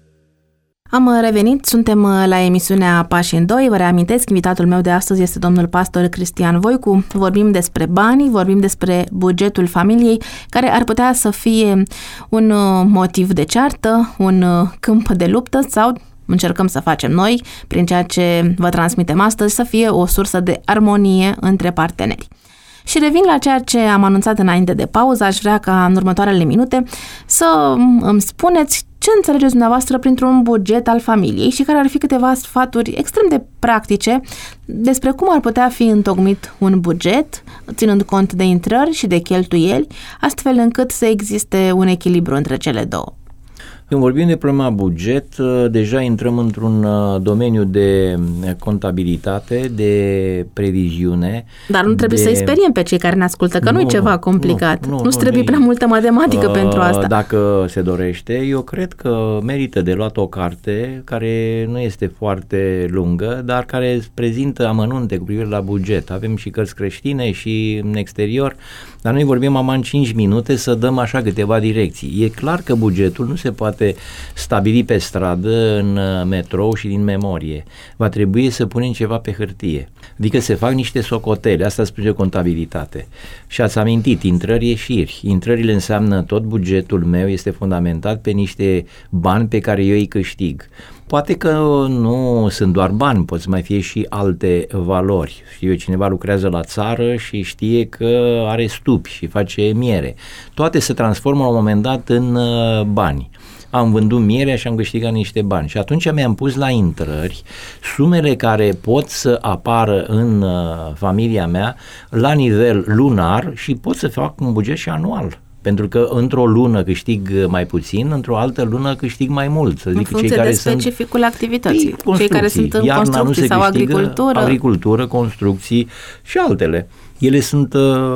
[SPEAKER 3] Am revenit, suntem la emisiunea Pași în doi. Vă reamintesc, invitatul meu de astăzi este domnul pastor Cristian Voicu. Vorbim despre bani, vorbim despre bugetul familiei, care ar putea să fie un motiv de ceartă, un câmp de luptă sau încercăm să facem noi, prin ceea ce vă transmitem astăzi, să fie o sursă de armonie între parteneri. Și revin la ceea ce am anunțat înainte de pauză. Aș vrea ca în următoarele minute să îmi spuneți ce înțelegeți dumneavoastră printr-un buget al familiei și care ar fi câteva sfaturi extrem de practice despre cum ar putea fi întocmit un buget, ținând cont de intrări și de cheltuieli, astfel încât să existe un echilibru între cele două.
[SPEAKER 4] Când vorbim de problema buget, deja intrăm într-un domeniu de contabilitate, de previziune.
[SPEAKER 3] Dar nu trebuie
[SPEAKER 4] de...
[SPEAKER 3] să-i speriem pe cei care ne ascultă, că nu, nu e ceva complicat. Nu, nu, nu trebuie prea multă matematică uh, pentru asta.
[SPEAKER 4] Dacă se dorește, eu cred că merită de luat o carte care nu este foarte lungă, dar care prezintă amănunte cu privire la buget. Avem și cărți creștine și în exterior, dar noi vorbim am în cinci minute să dăm așa câteva direcții. E clar că bugetul nu se poate stabili pe stradă, în metrou și din memorie. Va trebui să punem ceva pe hârtie. Adică se fac niște socotele, asta spune contabilitate. Și ați amintit, intrări, ieșiri. Intrările înseamnă tot bugetul meu este fundamentat pe niște bani pe care eu îi câștig. Poate că nu sunt doar bani, pot să mai fie și alte valori. Știu eu, cineva lucrează la țară și știe că are stupi și face miere. Toate se transformă la un moment dat în bani. Am vândut mierea și am câștigat niște bani. Și atunci mi-am pus la intrări sumele care pot să apară în familia mea la nivel lunar și pot să fac un buget și anual. Pentru că într-o lună câștig mai puțin, într-o altă lună câștig mai mult. Să zic,
[SPEAKER 3] în funcție
[SPEAKER 4] cei care
[SPEAKER 3] de specificul
[SPEAKER 4] sunt,
[SPEAKER 3] activității. Cei care sunt în construcții sau agricultură.
[SPEAKER 4] Agricultură, construcții și altele. Ele sunt uh,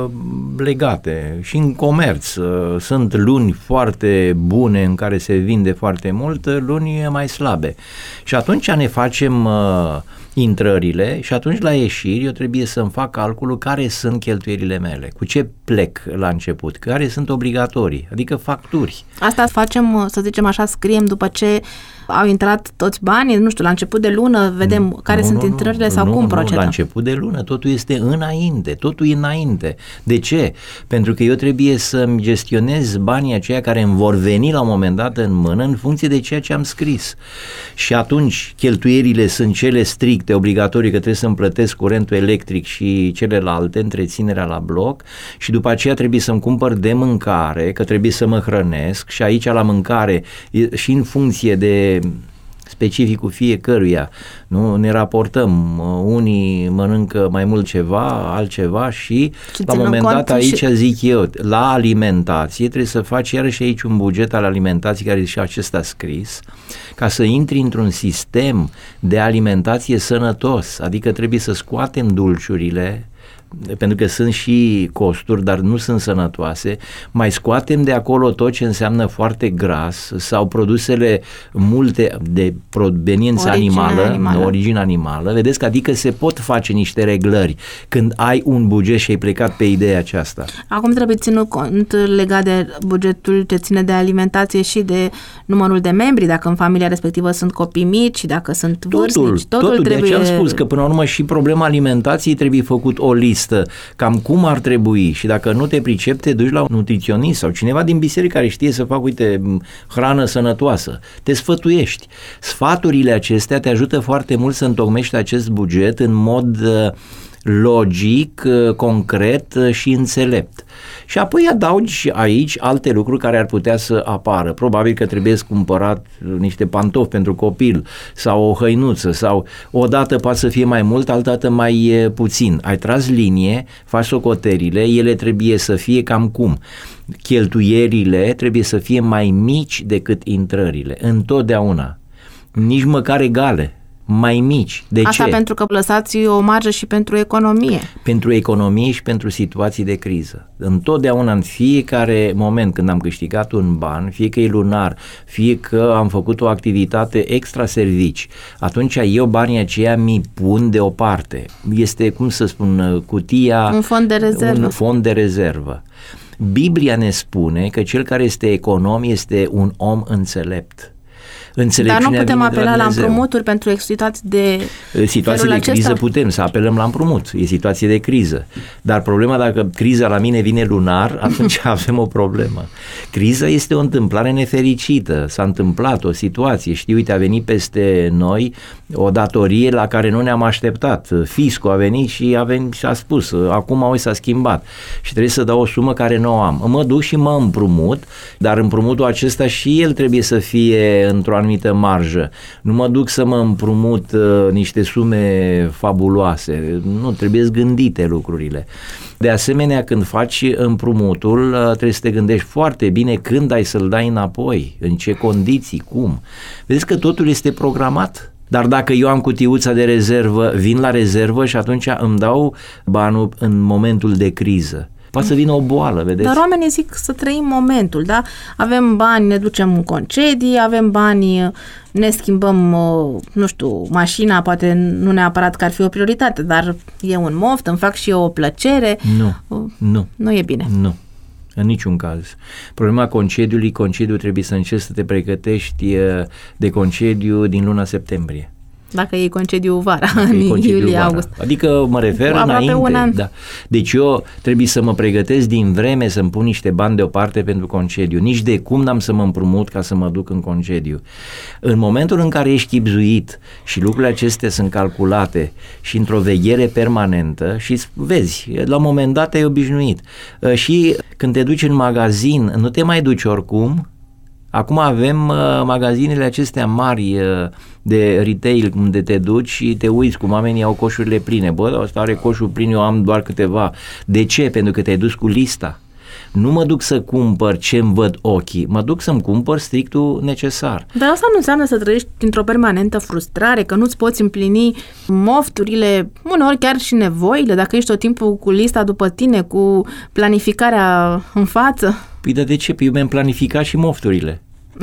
[SPEAKER 4] legate și în comerț. Uh, sunt luni foarte bune în care se vinde foarte mult, luni mai slabe. Și atunci ne facem uh, intrările și atunci la ieșiri eu trebuie să-mi fac calculul care sunt cheltuielile mele, cu ce plec la început, care sunt obligatorii, adică facturi.
[SPEAKER 3] Asta facem, să zicem așa, scriem după ce au intrat toți banii, nu știu, la început de lună vedem nu, care nu, sunt nu, intrările sau
[SPEAKER 4] nu,
[SPEAKER 3] cum
[SPEAKER 4] nu,
[SPEAKER 3] procedăm?
[SPEAKER 4] La început de lună, totul este înainte, totul e înainte. De ce? Pentru că eu trebuie să-mi gestionez banii aceia care îmi vor veni la un moment dat în mână în funcție de ceea ce am scris. Și atunci cheltuierile sunt cele stricte, obligatorii, că trebuie să-mi plătesc curentul electric și celelalte, întreținerea la bloc, și după aceea trebuie să-mi cumpăr de mâncare, că trebuie să mă hrănesc și aici la mâncare și în funcție de specificul fiecăruia, nu ne raportăm, unii mănâncă mai mult ceva, altceva și, și la un moment dat aici și... zic eu, la alimentație trebuie să faci iarăși aici un buget al alimentației care e și acesta scris, ca să intri într-un sistem de alimentație sănătos, adică trebuie să scoatem dulciurile, pentru că sunt și costuri, dar nu sunt sănătoase, mai scoatem de acolo tot ce înseamnă foarte gras sau produsele multe de proveniență animală, animală, origine animală, vedeți că adică se pot face niște reglări când ai un buget și ai plecat pe ideea aceasta.
[SPEAKER 3] Acum trebuie ținut cont legat de bugetul ce ține de alimentație și de numărul de membri, dacă în familia respectivă sunt copii mici, dacă sunt vârstnici, totul,
[SPEAKER 4] totul
[SPEAKER 3] trebuie...
[SPEAKER 4] De aceea am spus că până la urmă și problema alimentației trebuie făcut o listă, cam cum ar trebui, și dacă nu te pricepi, te duci la un nutriționist sau cineva din biserică care știe să facă, uite, hrană sănătoasă. Te sfătuiești. Sfaturile acestea te ajută foarte mult să întocmești acest buget în mod logic, concret și înțelept. Și apoi adaugi aici alte lucruri care ar putea să apară. Probabil că trebuie să cumpărat niște pantofi pentru copil sau o hăinuță sau odată poate să fie mai mult, altădată mai puțin. Ai tras linie, faci socoterile, ele trebuie să fie cam cum. Cheltuierile trebuie să fie mai mici decât intrările, întotdeauna. nici măcar egale, mai mici. De
[SPEAKER 3] Asta
[SPEAKER 4] ce?
[SPEAKER 3] pentru că lăsați o marjă și pentru economie.
[SPEAKER 4] Pentru economie și pentru situații de criză. Întotdeauna, în fiecare moment când am câștigat un ban, fie că e lunar, fie că am făcut o activitate extra servici, atunci eu banii aceia mi pun deoparte. Este, cum să spun, cutia...
[SPEAKER 3] Un fond de rezervă.
[SPEAKER 4] Un fond de rezervă. Biblia ne spune că cel care este econom este un om înțelept.
[SPEAKER 3] Dar nu putem apela la,
[SPEAKER 4] la
[SPEAKER 3] împrumuturi pentru situații de
[SPEAKER 4] situații de criză, putem să apelăm la împrumut, e situație de criză. Dar problema, dacă criza la mine vine lunar, atunci avem o problemă. Criza este o întâmplare nefericită, s-a întâmplat o situație, știi, uite, a venit peste noi o datorie la care nu ne-am așteptat. Fiscul a venit și a, venit și a spus, acum oi s-a schimbat și trebuie să dau o sumă care nu o am. Mă duc și mă împrumut, dar împrumutul acesta și el trebuie să fie într-o anumită marjă. Nu mă duc să mă împrumut uh, niște sume fabuloase. Nu, trebuie gândite lucrurile. De asemenea, când faci împrumutul, uh, trebuie să te gândești foarte bine când ai să-l dai înapoi, în ce condiții, cum. Vedeți că totul este programat. Dar dacă eu am cutiuța de rezervă, vin la rezervă și atunci îmi dau banul în momentul de criză. Poate să vină o boală, vedeți?
[SPEAKER 3] Dar oamenii zic să trăim momentul, da? Avem bani, ne ducem în concedii, avem bani, ne schimbăm, nu știu, mașina, poate nu neapărat că ar fi o prioritate, dar e un moft, îmi fac și eu o plăcere.
[SPEAKER 4] Nu, nu.
[SPEAKER 3] Nu e bine.
[SPEAKER 4] Nu. În niciun caz. Problema concediului, concediul trebuie să încerci să te pregătești de concediu din luna septembrie.
[SPEAKER 3] Dacă e concediu vara,
[SPEAKER 4] Dacă
[SPEAKER 3] în
[SPEAKER 4] iulie-august. Adică mă refer înainte. Da. Deci eu trebuie să mă pregătesc din vreme să-mi pun niște bani deoparte pentru concediu. Nici de cum n-am să mă împrumut ca să mă duc în concediu. În momentul în care ești chibzuit și lucrurile acestea sunt calculate și într-o veghere permanentă și vezi, la un moment dat ai obișnuit. Și când te duci în magazin, nu te mai duci oricum. Acum avem uh, magazinele acestea mari uh, de retail unde te duci și te uiți cum oamenii au coșurile pline. Bă, ăsta are coșul plin, eu am doar câteva. De ce? Pentru că te-ai dus cu lista. Nu mă duc să cumpăr ce-mi văd ochii, mă duc să-mi cumpăr strictul necesar.
[SPEAKER 3] Dar asta nu înseamnă să trăiești într-o permanentă frustrare, că nu-ți poți împlini mofturile, uneori chiar și nevoile, dacă ești tot timpul cu lista după tine, cu planificarea în față.
[SPEAKER 4] Păi de ce? Păi eu mi-am planificat și mofturile.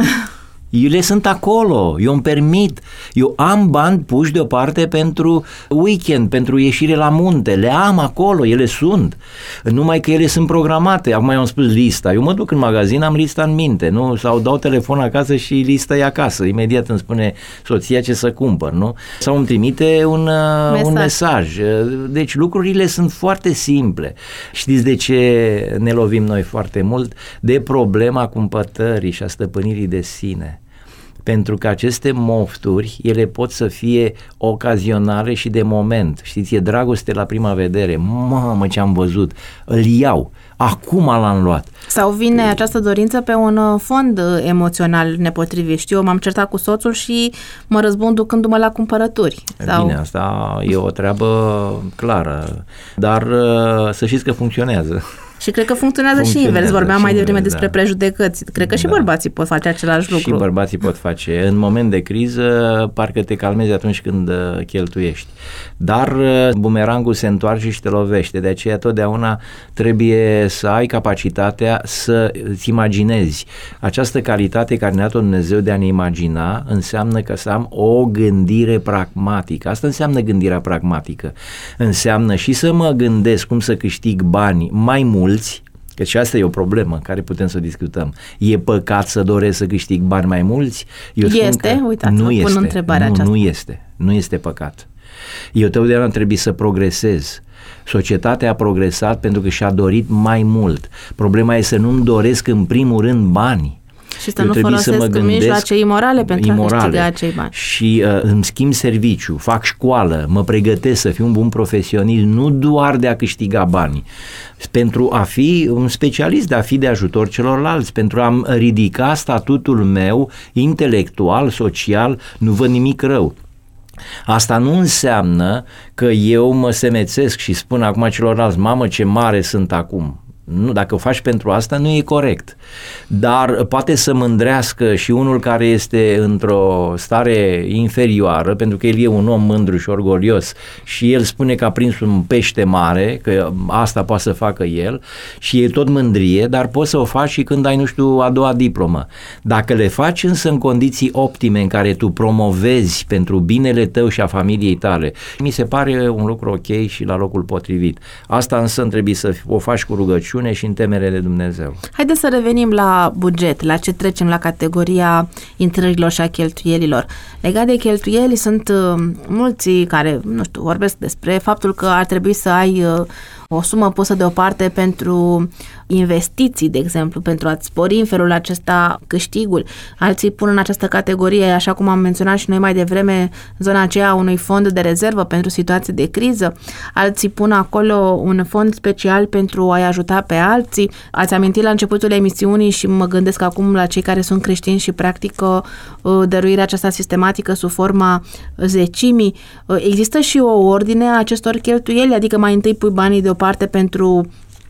[SPEAKER 4] Ele sunt acolo, eu îmi permit, eu am bani puși deoparte pentru weekend, pentru ieșire la munte, le am acolo, ele sunt, numai că ele sunt programate. Acum eu am spus lista, eu mă duc în magazin, am lista în minte, nu? Sau dau telefon acasă și lista e acasă, imediat îmi spune soția ce să cumpăr, nu? Sau îmi trimite un mesaj. un mesaj. Deci lucrurile sunt foarte simple. Știți de ce ne lovim noi foarte mult? De problema cumpătării și a stăpânirii de sine. Pentru că aceste mofturi, ele pot să fie ocazionale și de moment. Știți, e dragoste la prima vedere. Mamă, ce am văzut, îl iau, acum l-am luat.
[SPEAKER 3] Sau vine această dorință pe un fond emoțional nepotrivit. Știu, eu m-am certat cu soțul și mă răzbun ducându-mă la cumpărături. Sau...
[SPEAKER 4] Bine, asta e o treabă clară, dar să știți că funcționează.
[SPEAKER 3] Și cred că funcționează, funcționează și invers. Vorbeam mai devreme invers, despre da. prejudecăți. Cred că și da. bărbații pot face același lucru.
[SPEAKER 4] Și bărbații pot face. În moment de criză, parcă te calmezi atunci când cheltuiești. Dar bumerangul se întoarce și te lovește. De aceea totdeauna trebuie să ai capacitatea să îți imaginezi. Această calitate care ne-a dat Dumnezeu de a ne imagina înseamnă că să am o gândire pragmatică. Asta înseamnă gândirea pragmatică. Înseamnă și să mă gândesc cum să câștig bani mai mult. Că și asta e o problemă care putem să discutăm. E păcat să doresc să câștig bani mai mulți? Eu
[SPEAKER 3] este, uitați,
[SPEAKER 4] nu
[SPEAKER 3] vă
[SPEAKER 4] este,
[SPEAKER 3] pun întrebarea
[SPEAKER 4] nu,
[SPEAKER 3] aceasta.
[SPEAKER 4] Nu este, nu este păcat. Eu totdeauna trebuie să progresez. Societatea a progresat pentru că și-a dorit mai mult. Problema e să nu-mi doresc în primul rând bani.
[SPEAKER 3] Și să eu nu folosesc să mijloace imorale pentru imorale. a câștiga acei bani.
[SPEAKER 4] Și uh, îmi schimb serviciu, fac școală, mă pregătesc să fiu un bun profesionist, nu doar de a câștiga bani, pentru a fi un specialist, de a fi de ajutor celorlalți, pentru a-mi ridica statutul meu intelectual, social, nu văd nimic rău. Asta nu înseamnă că eu mă semețesc și spun acum celorlalți, mamă ce mare sunt acum. Nu, dacă o faci pentru asta, nu e corect. Dar poate să mândrească și unul care este într-o stare inferioară, pentru că el e un om mândru și orgolios și el spune că a prins un pește mare, că asta poate să facă el și e tot mândrie, dar poți să o faci și când ai, nu știu, a doua diplomă. Dacă le faci însă în condiții optime în care tu promovezi pentru binele tău și a familiei tale, mi se pare un lucru ok și la locul potrivit. Asta însă trebuie să o faci cu rugăciune și în temere de Dumnezeu.
[SPEAKER 3] Haideți să revenim la buget, la ce trecem la categoria intrărilor și a cheltuielilor. Legat de cheltuieli, sunt uh, mulți care, nu știu, vorbesc despre faptul că ar trebui să ai uh, o sumă pusă deoparte pentru investiții, de exemplu, pentru a-ți spori în felul acesta câștigul. Alții pun în această categorie, așa cum am menționat și noi mai devreme, zona aceea unui fond de rezervă pentru situații de criză. Alții pun acolo un fond special pentru a-i ajuta pe alții. Ați amintit la începutul emisiunii și mă gândesc acum la cei care sunt creștini și practică dăruirea aceasta sistematică sub forma zecimii. Există și o ordine a acestor cheltuieli, adică mai întâi pui banii deoparte pentru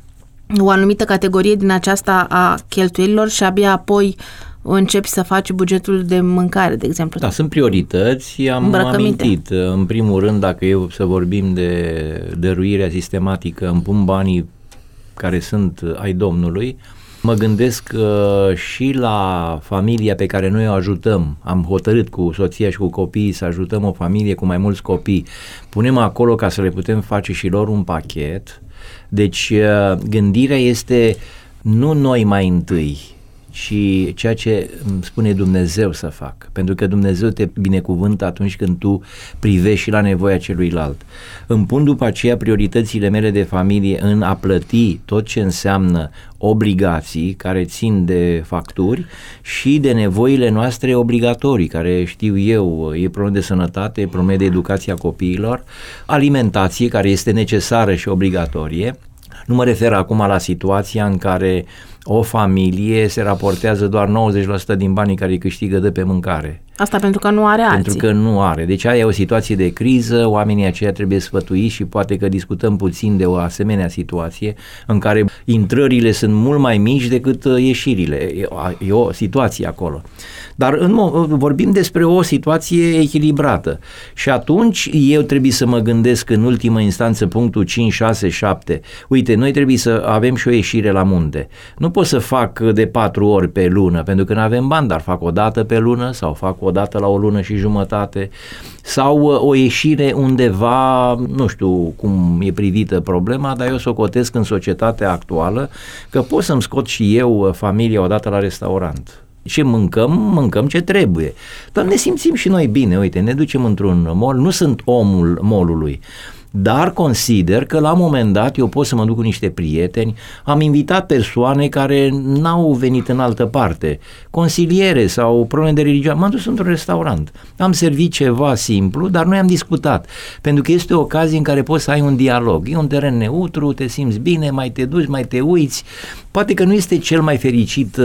[SPEAKER 3] o anumită categorie din aceasta a cheltuielilor și abia apoi începi să faci bugetul de mâncare, de exemplu.
[SPEAKER 4] Da, sunt priorități, am amintit. În primul rând, dacă eu să vorbim de dăruirea sistematică, îmi pun banii care sunt ai Domnului, mă gândesc uh, și la familia pe care noi o ajutăm. Am hotărât cu soția și cu copiii să ajutăm o familie cu mai mulți copii. Punem acolo ca să le putem face și lor un pachet. Deci uh, gândirea este nu noi mai întâi, ci ceea ce îmi spune Dumnezeu să fac. Pentru că Dumnezeu te binecuvântă atunci când tu privești și la nevoia celuilalt. Îmi pun după aceea prioritățile mele de familie în a plăti tot ce înseamnă obligații care țin de facturi și de nevoile noastre obligatorii, care știu eu, e problemă de sănătate, e problemă de educație a copiilor, alimentație care este necesară și obligatorie. Nu mă refer acum la situația în care o familie se raportează doar nouăzeci la sută din banii care îi câștigă de pe mâncare.
[SPEAKER 3] Asta pentru că nu are alții.
[SPEAKER 4] Pentru că nu are. Deci aia e o situație de criză, oamenii aceia trebuie sfătuiți și poate că discutăm puțin de o asemenea situație în care intrările sunt mult mai mici decât ieșirile. E o, e o situație acolo. Dar în, vorbim despre o situație echilibrată și atunci eu trebuie să mă gândesc în ultimă instanță punctul cinci, șase, șapte. Uite, noi trebuie să avem și o ieșire la munte. Nu pot să fac de patru ori pe lună pentru că nu avem bani, dar fac o dată pe lună sau fac o dată la o lună și jumătate sau o ieșire undeva, nu știu cum e privită problema, dar eu socotesc în societatea actuală că pot să-mi scot și eu familia odată la restaurant. Ce mâncăm? Mâncăm ce trebuie. Dar ne simțim și noi bine, uite, ne ducem într-un mall, nu sunt omul mallului, dar consider că la un moment dat eu pot să mă duc cu niște prieteni, am invitat persoane care n-au venit în altă parte, consiliere sau probleme de religie, m-am dus într-un restaurant, am servit ceva simplu, dar noi am discutat, pentru că este o ocazie în care poți să ai un dialog, e un teren neutru, te simți bine, mai te duci, mai te uiți, poate că nu este cel mai fericit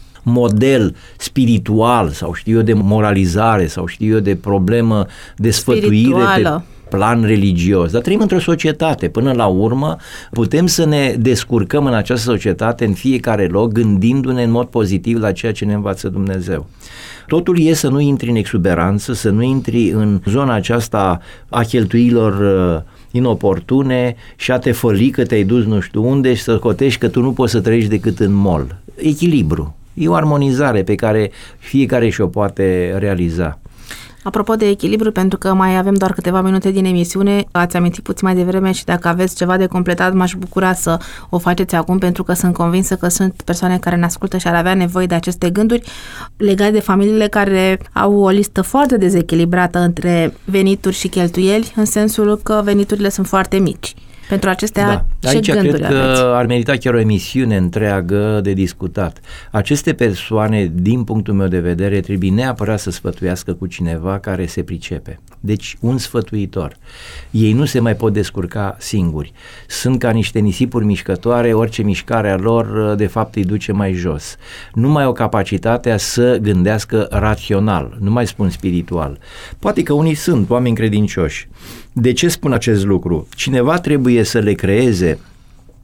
[SPEAKER 4] model spiritual sau știu eu de moralizare sau știu eu de problemă de sfătuire pe plan religios, dar trăim într-o societate, până la urmă putem să ne descurcăm în această societate în fiecare loc gândindu-ne în mod pozitiv la ceea ce ne învață Dumnezeu. Totul e să nu intri în exuberanță, să nu intri în zona aceasta a cheltuielor inoportune și a te făli că te-ai dus nu știu unde și să cotești că tu nu poți să trăiești decât în mall. Echilibru. E o armonizare pe care fiecare și-o poate realiza.
[SPEAKER 3] Apropo de echilibru, pentru că mai avem doar câteva minute din emisiune, ați amintit puțin mai devreme și dacă aveți ceva de completat, m-aș bucura să o faceți acum, pentru că sunt convinsă că sunt persoane care ne ascultă și ar avea nevoie de aceste gânduri legate de familiile care au o listă foarte dezechilibrată între venituri și cheltuieli, în sensul că veniturile sunt foarte mici. Pentru acestea,
[SPEAKER 4] da.
[SPEAKER 3] ce
[SPEAKER 4] Aici
[SPEAKER 3] gânduri
[SPEAKER 4] cred că
[SPEAKER 3] aveți?
[SPEAKER 4] ar merita chiar o emisiune întreagă de discutat. Aceste persoane, din punctul meu de vedere, trebuie neapărat să sfătuiască cu cineva care se pricepe. Deci un sfătuitor. Ei nu se mai pot descurca singuri. Sunt ca niște nisipuri mișcătoare, orice mișcare a lor de fapt îi duce mai jos. Nu mai au capacitatea să gândească rațional, nu mai spun spiritual. Poate că unii sunt oameni credincioși. De ce spun acest lucru? Cineva trebuie să le creeze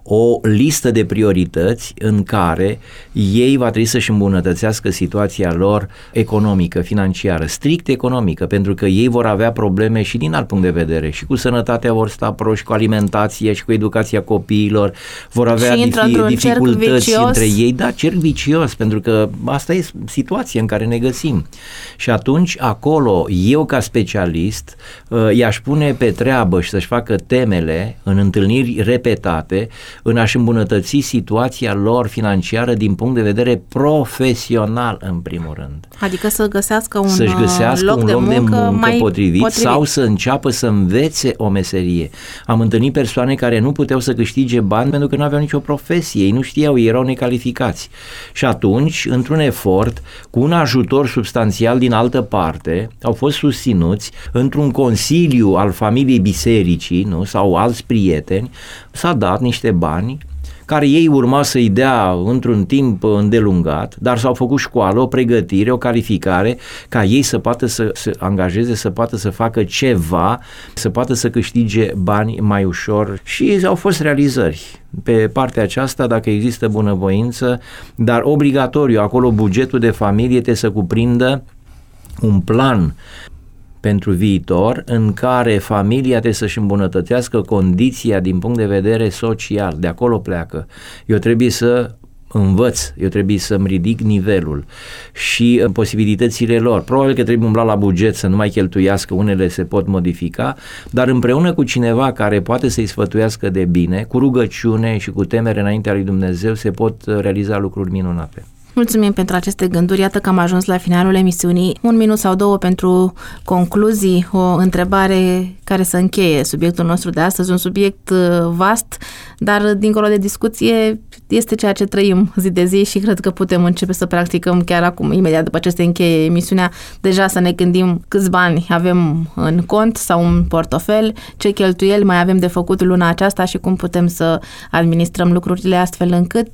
[SPEAKER 4] o listă de priorități în care ei va trebui să-și îmbunătățească situația lor economică, financiară, strict economică, pentru că ei vor avea probleme și din alt punct de vedere, și cu sănătatea vor sta proști, cu alimentația și cu educația copiilor, vor avea difi- dificultăți între ei, da, cerc vicios, pentru că asta e situația în care ne găsim. Și atunci acolo eu ca specialist i-aș pune pe treabă și să-și facă temele în întâlniri repetate în a-și îmbunătăți situația lor financiară din punct de vedere profesional, în primul rând.
[SPEAKER 3] Adică să găsească un
[SPEAKER 4] Să-și găsească
[SPEAKER 3] loc,
[SPEAKER 4] un
[SPEAKER 3] de,
[SPEAKER 4] loc
[SPEAKER 3] muncă
[SPEAKER 4] de muncă
[SPEAKER 3] mai
[SPEAKER 4] potrivit,
[SPEAKER 3] potrivit
[SPEAKER 4] sau să înceapă să învețe o meserie. Am întâlnit persoane care nu puteau să câștige bani pentru că nu aveau nicio profesie, ei nu știau, ei erau necalificați. Și atunci, într-un efort, cu un ajutor substanțial din altă parte, au fost susținuți într-un consiliu al familiei bisericii, nu? Sau alți prieteni, s-a dat niște bani care ei urma să-i dea într-un timp îndelungat, dar s-au făcut școală, o pregătire, o calificare, ca ei să poată să se angajeze, să poată să facă ceva, să poată să câștige bani mai ușor, și au fost realizări. Pe partea aceasta, dacă există bunăvoință, dar obligatoriu, acolo bugetul de familie trebuie să cuprindă un plan pentru viitor în care familia trebuie să-și îmbunătățească condiția din punct de vedere social, de acolo pleacă. Eu trebuie să învăț, eu trebuie să-mi ridic nivelul și în posibilitățile lor. Probabil că trebuie umbla la buget să nu mai cheltuiască, unele se pot modifica, dar împreună cu cineva care poate să-i sfătuiască de bine, cu rugăciune și cu temere înaintea lui Dumnezeu, se pot realiza lucruri minunate.
[SPEAKER 3] Mulțumim pentru aceste gânduri. Iată că am ajuns la finalul emisiunii. Un minut sau două pentru concluzii, o întrebare care să încheie subiectul nostru de astăzi, un subiect vast, dar dincolo de discuție este ceea ce trăim zi de zi și cred că putem începe să practicăm chiar acum, imediat după ce se încheie emisiunea, deja să ne gândim câți bani avem în cont sau în portofel, ce cheltuieli mai avem de făcut luna aceasta și cum putem să administrăm lucrurile astfel încât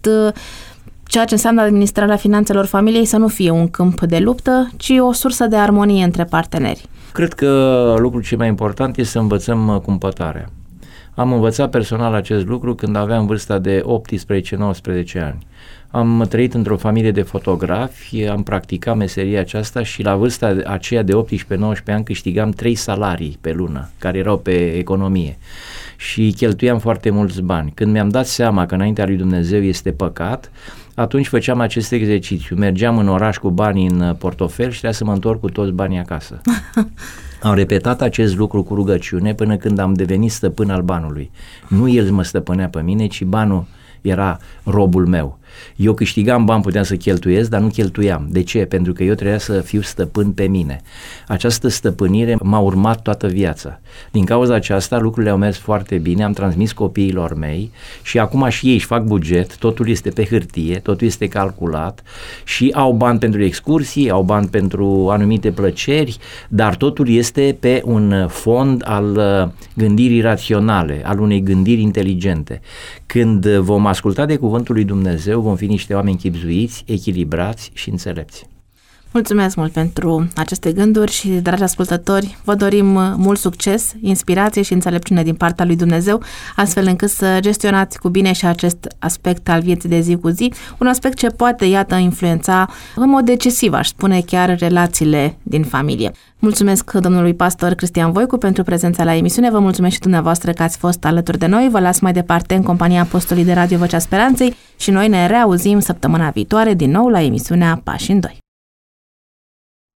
[SPEAKER 3] ceea ce înseamnă administrarea finanțelor familiei să nu fie un câmp de luptă, ci o sursă de armonie între parteneri.
[SPEAKER 4] Cred că lucrul cel mai important este să învățăm cumpătarea. Am învățat personal acest lucru când aveam vârsta de optsprezece nouăsprezece ani. Am trăit într-o familie de fotografi, am practicat meseria aceasta și la vârsta aceea de optsprezece nouăsprezece ani câștigam trei salarii pe lună, care erau pe economie. Și cheltuiam foarte mulți bani. Când mi-am dat seama că înaintea lui Dumnezeu este păcat, atunci făceam acest exercițiu. Mergeam în oraș cu banii în portofel și trebuia să mă întorc cu toți banii acasă. Am repetat acest lucru cu rugăciune până când am devenit stăpân al banului. Nu el mă stăpânea pe mine, ci banul era robul meu. Eu câștigam bani, puteam să cheltuiesc, dar nu cheltuiam. De ce? Pentru că eu trebuia să fiu stăpân pe mine. Această stăpânire m-a urmat toată viața. Din cauza aceasta lucrurile au mers foarte bine, am transmis copiilor mei și acum și ei își fac buget, totul este pe hârtie, totul este calculat și au bani pentru excursii, au bani pentru anumite plăceri, dar totul este pe un fond al gândirii raționale, al unei gândiri inteligente. Când vom asculta de cuvântul lui Dumnezeu, vom fi niște oameni chibzuiți, echilibrați și înțelepți.
[SPEAKER 3] Mulțumesc mult pentru aceste gânduri și, dragi ascultători, vă dorim mult succes, inspirație și înțelepciune din partea lui Dumnezeu, astfel încât să gestionați cu bine și acest aspect al vieții de zi cu zi, un aspect ce poate, iată, influența în mod decisiv, aș spune chiar, relațiile din familie. Mulțumesc domnului pastor Cristian Voicu pentru prezența la emisiune, vă mulțumesc și dumneavoastră că ați fost alături de noi, vă las mai departe în compania Apostolii de Radio Vocea Speranței și noi ne reauzim săptămâna viitoare din nou la emisiunea Pași în Doi.